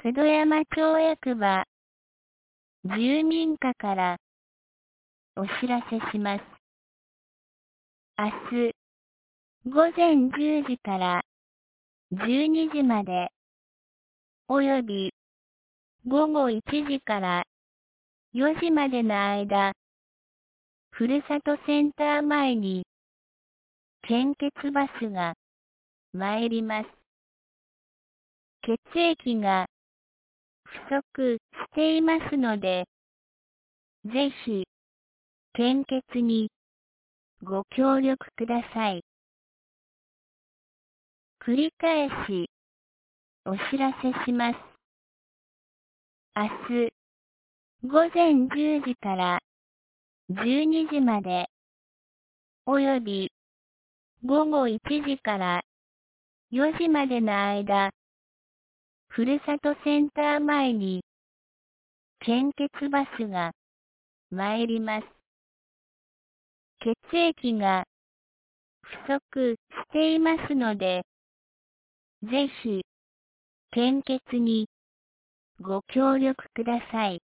九度山町役場、住民課からお知らせします。明日、午前10時から12時まで、および午後1時から4時までの間、ふるさとセンター前に献血バスが参ります。血液が不足していますので、ぜひ献血にご協力ください。繰り返しお知らせします。明日午前10時から12時まで、および午後1時から4時までの間、ふるさとセンター前に献血バスが参ります。血液が不足していますので、ぜひ献血にご協力ください。